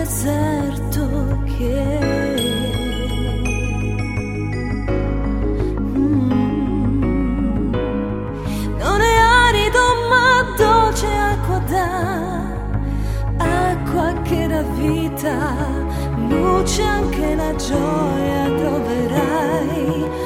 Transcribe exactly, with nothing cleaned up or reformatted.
deserto che mm, non è arido ma dolce acqua dà, acqua che dà vita, luce anche la gioia troverai.